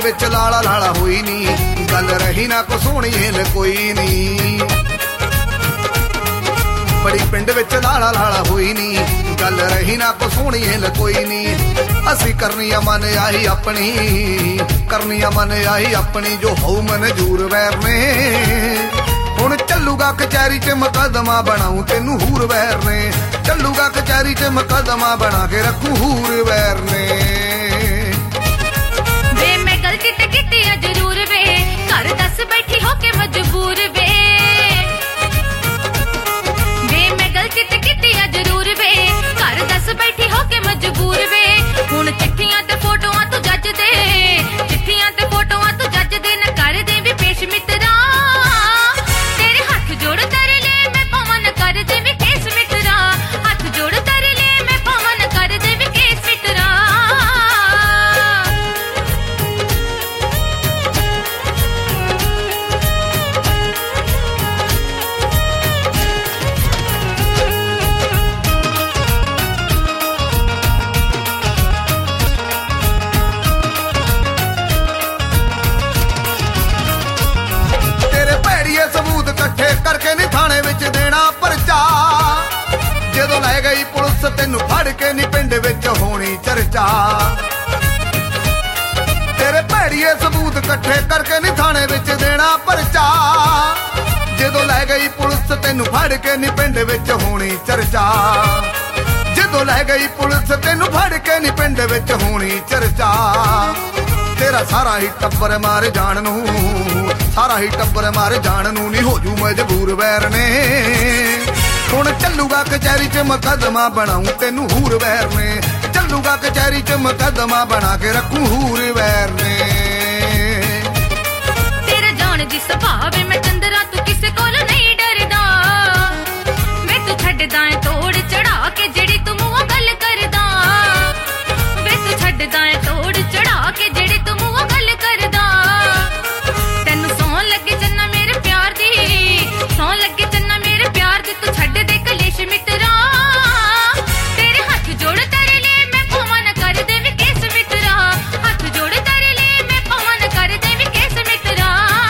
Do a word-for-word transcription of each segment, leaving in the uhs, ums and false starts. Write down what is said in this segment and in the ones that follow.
विच लाला लाला होई नी, गल रही ना को सोहणी हिल कोई नी। बड़ी पिंड विच लाला लाला होई नी, गल रही ना को सोहणी हिल कोई नी। असी करनी मन आई अपनी, करनी मन आई अपनी, जो होऊ मंजूर वैर ने। हुण चलूगा कचहरी च मुकदमा बनाऊं तेनू हूर वैर ने, चलूगा कचहरी च मुकदमा बना के रखूं हूर वैर ने। वे मैं गलती ते कीती आ जरूर वे, घर दस बैठी होके मजबूर वे। वे मैं गलती ते कीती आ जरूर वे, घर दस बैठी होके मजबूर वे। हुण चिट्ठियां ते फोटोआं तू जज दे, चिट्ठियां ते फोटोआं तू जज दे, न कर दे भी पेश मित्रा। तेरे हाथ जोड़ कर ले मैं पवन कर दे भी केस मित्रा, हाथ जोड़ कर ले मैं पवन कर दे भी केस मित्रा। सबूत कट्ठे करके नी थाने विच देना परचा, जदों लै गई पुलिस तेनू फड़ के नी पिंड विच होनी चर्चा। तेरे भैड़िए सबूत कट्ठे करके नी थाने विच देना परचा, जदों लै गई पुलिस तेनू फड़ के नी पिंड विच होनी चर्चा। जदों लै गई पुलिस तेनू फड़ के नी पिंड विच होनी चर्चा। तेरा सारा ही टब्बर मार जान नू, सारा ही टब्बर मार जान नू नी हो जू मजबूर वैर ने। हुण चलूगा कचहरी च मुकदमा बनाऊं तेनू हूर वैर ने, चलूगा कचहरी च मुकदमा बना के रखूं हूर वैर ने। तेरा जान दी सुभाव मैं चंदरा तू किसे कोल नहीं डरदा, वे तू छड्डदा है तोड़ चढ़ा के जेड़ी तू मूंहों गल करदा। वे तू छड्डदा है तोड़ चढ़ा के जेड़ी तू मूंहों गल करदा। तैनू सौं लगे चन्ना मेरे प्यार दी, सौं लगे चन्ना मेरे प्यार दी, तू छड्ड दे कलेश मित्रा। तेरे हाथ जोड़ कर ले मैं पवन कर दे भी केस मित्रा, हाथ जोड़ कर ले मैं पवन कर दे भी केस मित्रा।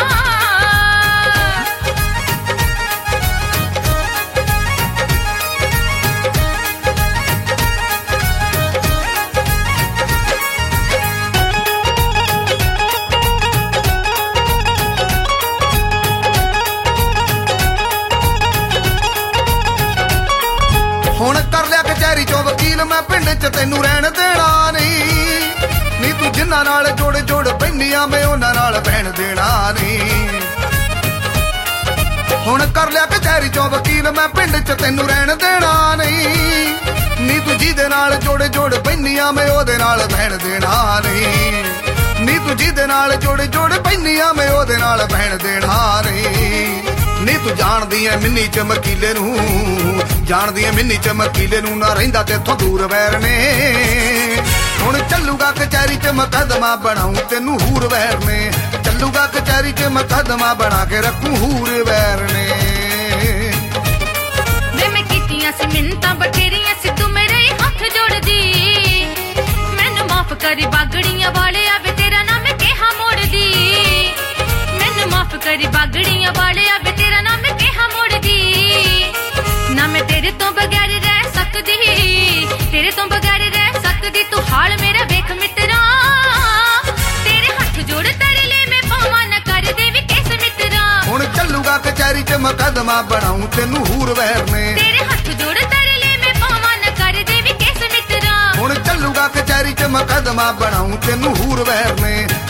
हुण कर लिया कचहरी चो वकील मैं पिंड च तेनू रहन देना नहीं, नी तू जिन्हां नाल जोड़ जोड़ पैंदियां मैं उन्हां नाल बहन देना नहीं। हुण कर लिया कचहरी चो वकील मैं पिंड च तेनू रहन देना नहीं, नी तू जिहदे नाल जोड़ जोड़ पैंदियां मैं ओहदे नाल बहन देना नहीं। नी तू जिहदे नाल जोड़ जोड़ पैंदियां मैं ओहदे नाल बहन देना नहीं। नी तू जानदी है मिन्नी चमकीले नू, जानदी है मिन्नी चमकीले नू, ना रहिंदा तेथों दूर वैर ने। हुण चलूगा कचहरी च मुकदमा बनाऊं तेनू हूर वैर ने, चलूगा कचहरी च मुकदमा बना के रखूं हूर वैर ने। वे मैं कीतियां सी मिन्नतां बथेरियां सी तू मेरे हथ जोड़दी, मैनू माफ करी बागड़ियां वाले आवे तेरा नाम केहा मोड़दी। मैनू माफ करी बागड़ियां वाले आवे तेरा नाम केहा मोड़दी। ना मैं तेरे तो बगैर रह सकदी, तेरे तो बगैर रह सकदी, तू हाल मेरा वेख मित्रा। तेरे हाथ जोड़ कर ले मैं पावां न कर दे भी केस मित्रा। हुण चलूगा कचहरी च मुकदमा बनाऊं तेनू हूर वैर ने, तेरे हाथ जोड़ कर ले मैं पावां न कर दे भी केस मित्रा। हुण चलूगा कचहरी च मुकदमा बनाऊं तेनू हूर वैर ने,